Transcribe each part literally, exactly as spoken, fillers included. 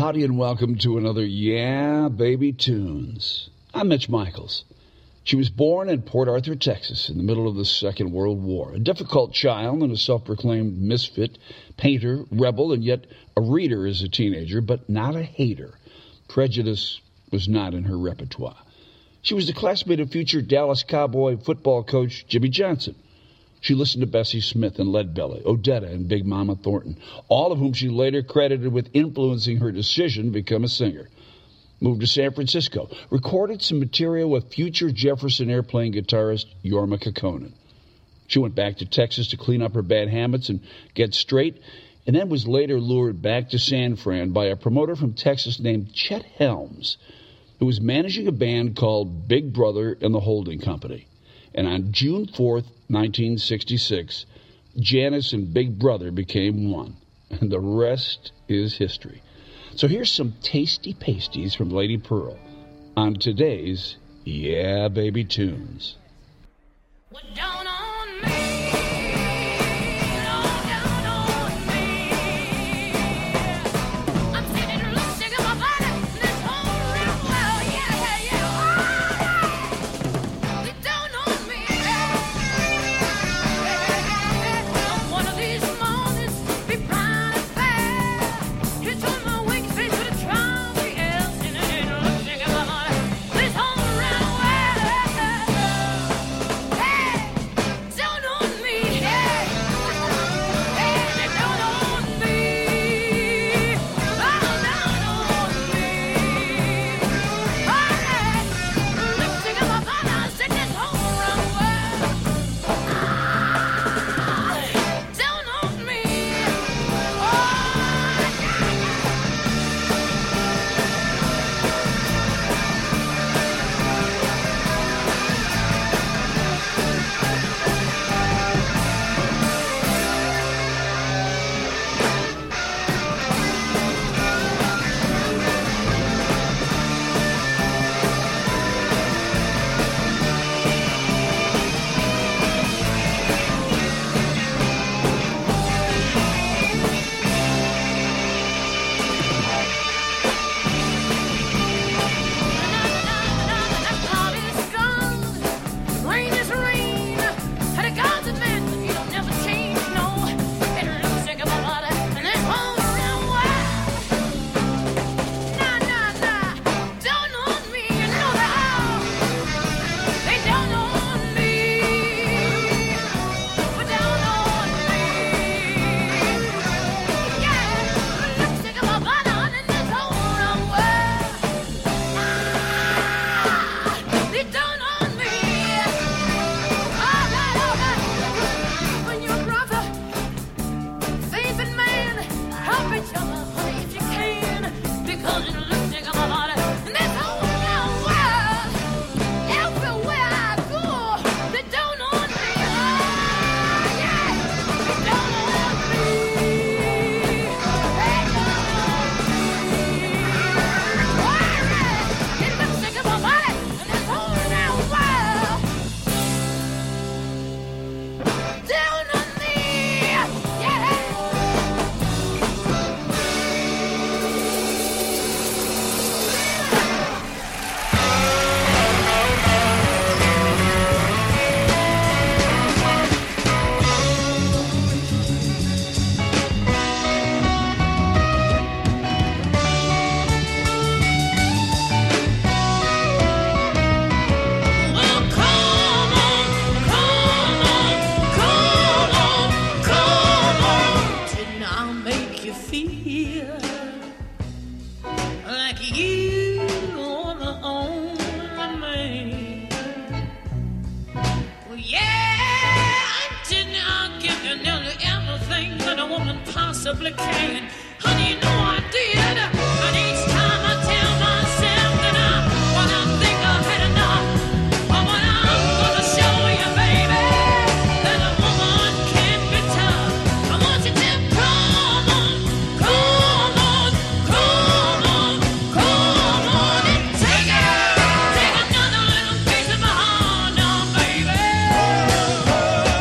Howdy and welcome to another Yeah Baby Tunes. I'm Mitch Michaels. She was born in Port Arthur, Texas, in the middle of the Second World War. A difficult child and a self-proclaimed misfit, painter, rebel, and yet a reader as a teenager, but not a hater. Prejudice was not in her repertoire. She was the classmate of future Dallas Cowboy football coach Jimmy Johnson. She listened to Bessie Smith and Leadbelly, Odetta and Big Mama Thornton, all of whom she later credited with influencing her decision to become a singer. Moved to San Francisco, recorded some material with future Jefferson Airplane guitarist Jorma Kaukonen. She went back to Texas to clean up her bad habits and get straight, and then was later lured back to San Fran by a promoter from Texas named Chet Helms, who was managing a band called Big Brother and the Holding Company. And on June fourth, nineteen sixty-six, Janice and Big Brother became one. And the rest is history. So here's some tasty pasties from Lady Pearl on today's Yeah Baby Tunes. What down on me?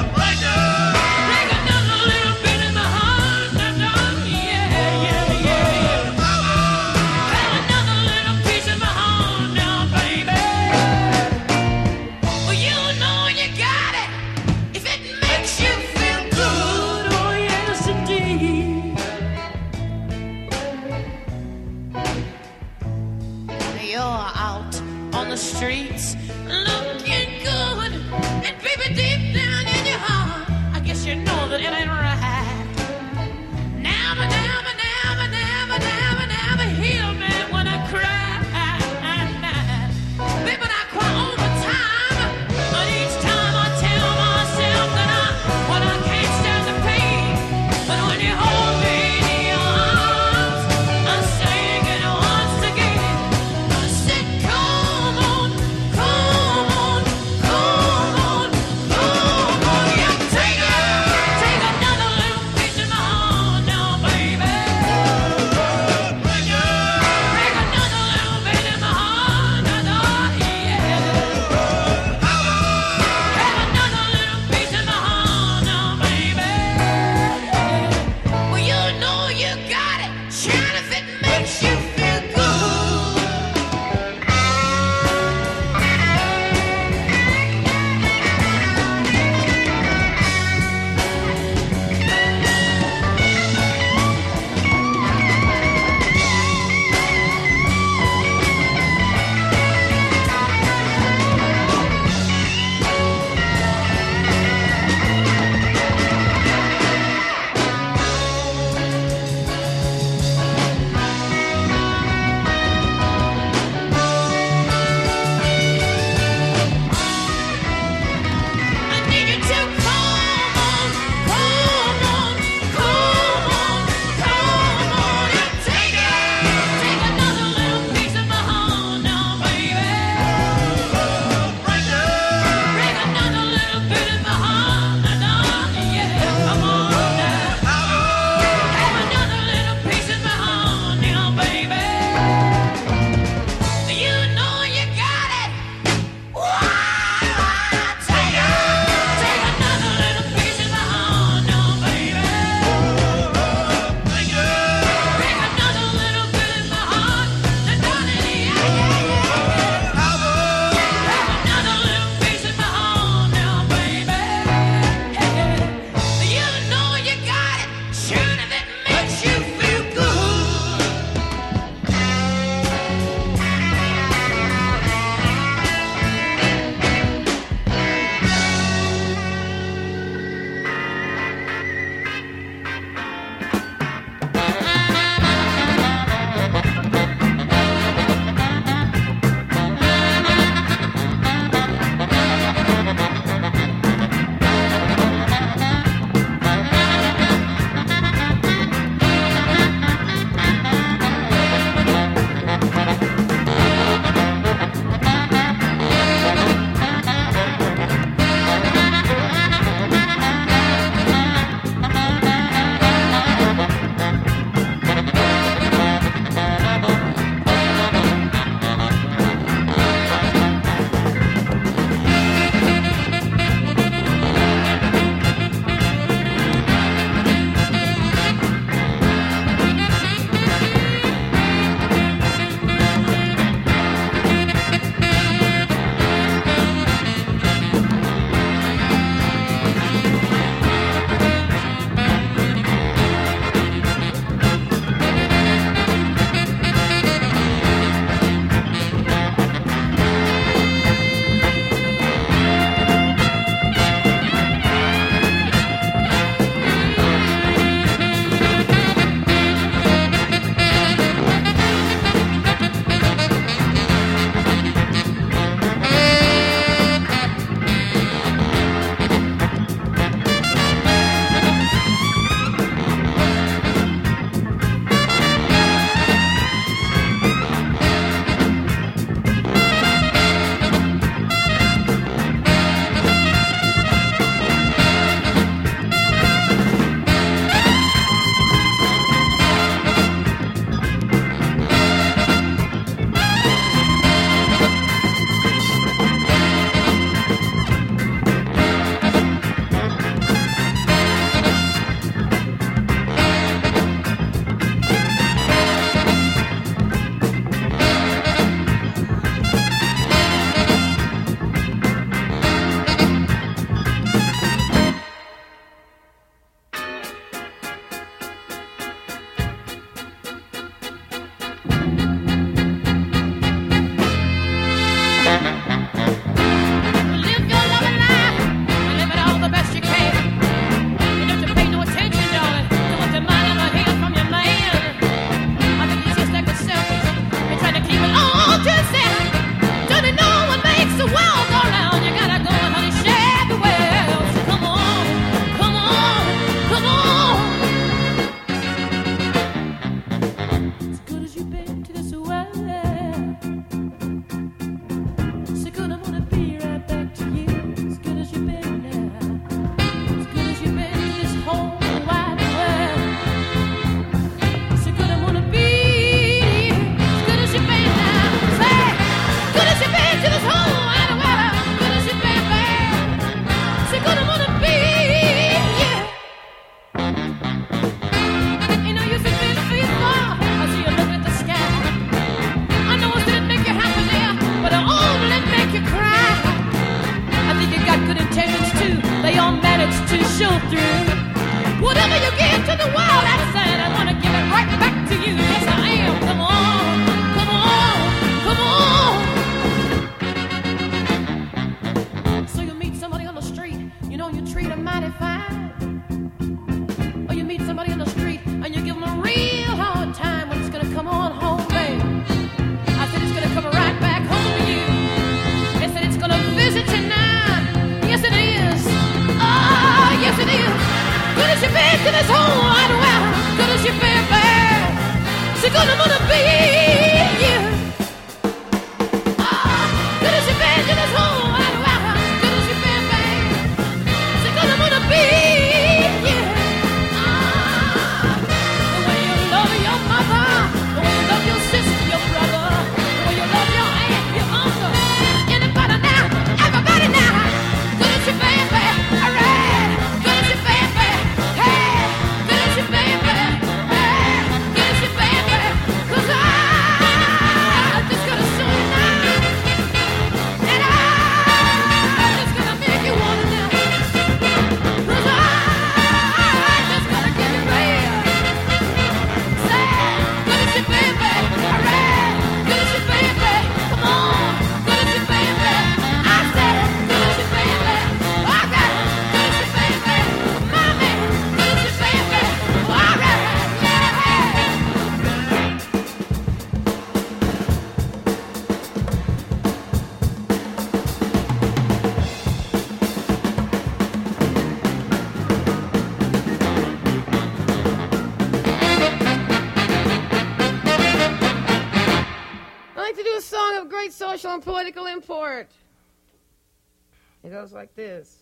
Yeah, yeah, yeah. you're out on the streets looking good. And baby, deep down in your heart, I guess you know that it ain't right. Never, never, never, never, never, never heal me when I cry. Baby, I cry all the time, but each time I tell myself that I, well, I can't stand the pain. But when you hold me in your arms, I sing it once again. I said, come on, come on, come on, come on. Yeah, take it, take another to this whole wide world. Good as you, baby. So good I'm gonna be you. Ah, good as you, baby, to this whole wide world. Good as you, baby. So good I'm gonna be you. Ah, the way you love your mother, the way you love your sister, your brother, the way you love your aunt, your uncle, anybody now, everybody now. Good as you, baby. All right, good as you, baby. Hey, good as you, baby. Hey, good as you, baby. 'Cause I just gonna show you now, and I'm just gonna make you wanna know. 'Cause I just gonna give you real. Say, good as you, baby. All right, good as you, baby. Come on, good as you, baby. I said, good as you, baby. All right, good as you, baby. Mommy, good as you, baby. All right, yeah. I like to do a song of great social and political import. It goes like this.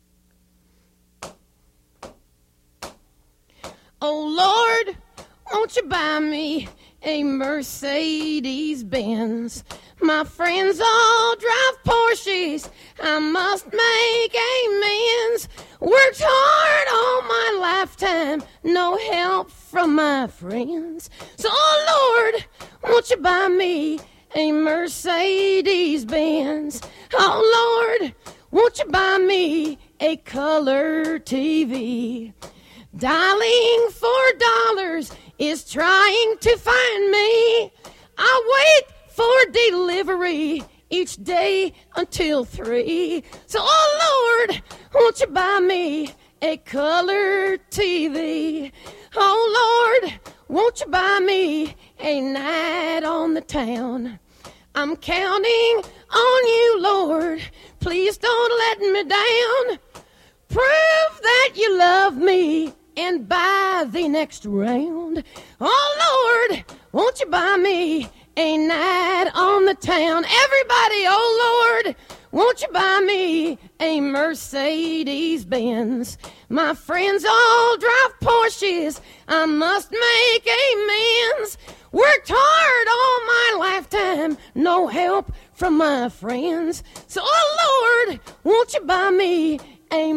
Oh Lord, won't you buy me a Mercedes Benz? My friends all drive Porsches. I must make amends. Worked hard all my lifetime, no help from my friends. So, oh Lord, won't you buy me a Mercedes Benz? Oh Lord, won't you buy me a color T V? Dialing for dollars is trying to find me. I wait for delivery each day until three. So, oh Lord, won't you buy me a color T V? Oh Lord, won't you buy me a night on the town? I'm counting on you, Lord. Please don't let me down. Prove that you love me and buy the next round. Oh Lord, won't you buy me a night on the town? Everybody, oh Lord, won't you buy me a Mercedes Benz? My friends all drive Porsches. I must make amends. Worked hard all my lifetime, no help from my friends. So, oh Lord, won't you buy me a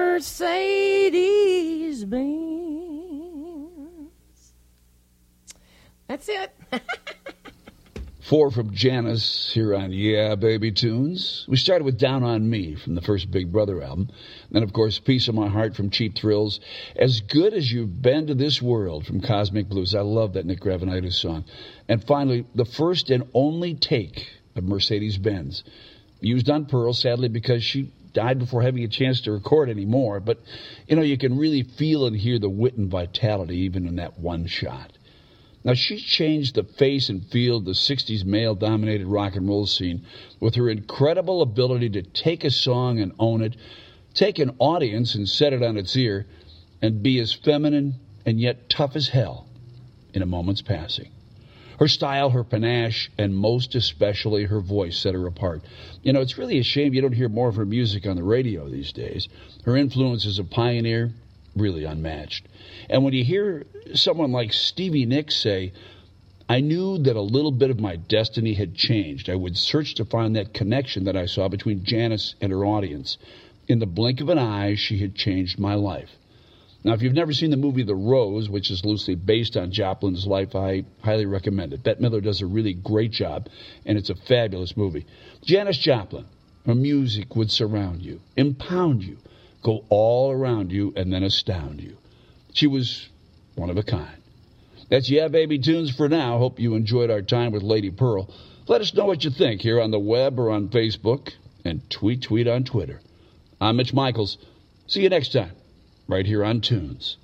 Mercedes Benz? That's it. Four from Janice here on Yeah Baby Tunes. We started with Down on Me from the first Big Brother album. Then, of course, Piece of My Heart from Cheap Thrills. As Good as You've Been to This World from Cosmic Blues. I love that Nick Gravenitis song. And finally, the first and only take of Mercedes-Benz. Used on Pearl, sadly, because she died before having a chance to record anymore. But, you know, you can really feel and hear the wit and vitality even in that one shot. Now, she changed the face and feel of the sixties male-dominated rock and roll scene with her incredible ability to take a song and own it, take an audience and set it on its ear, and be as feminine and yet tough as hell in a moment's passing. Her style, her panache, and most especially her voice set her apart. You know, it's really a shame you don't hear more of her music on the radio these days. Her influence as a pioneer, really unmatched. And when you hear someone like Stevie Nicks say, I knew that a little bit of my destiny had changed. I would search to find that connection that I saw between Janice and her audience. In the blink of an eye, she had changed my life. Now, if you've never seen the movie The Rose, which is loosely based on Joplin's life, I highly recommend it. Bette Midler does a really great job, and it's a fabulous movie. Janis Joplin, her music would surround you, impound you, go all around you, and then astound you. She was one of a kind. That's Yeah Baby Tunes for now. Hope you enjoyed our time with Lady Pearl. Let us know what you think here on the web or on Facebook, and tweet tweet on Twitter. I'm Mitch Michaels. See you next time, right here on Tunes.